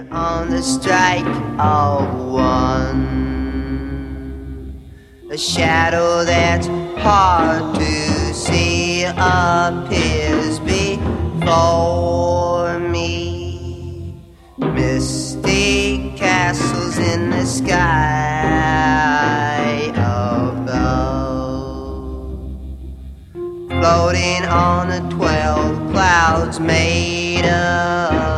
on the strike of one, a shadow that's hard to see appears before me. Misty castles in the sky above, floating on the 12 clouds made of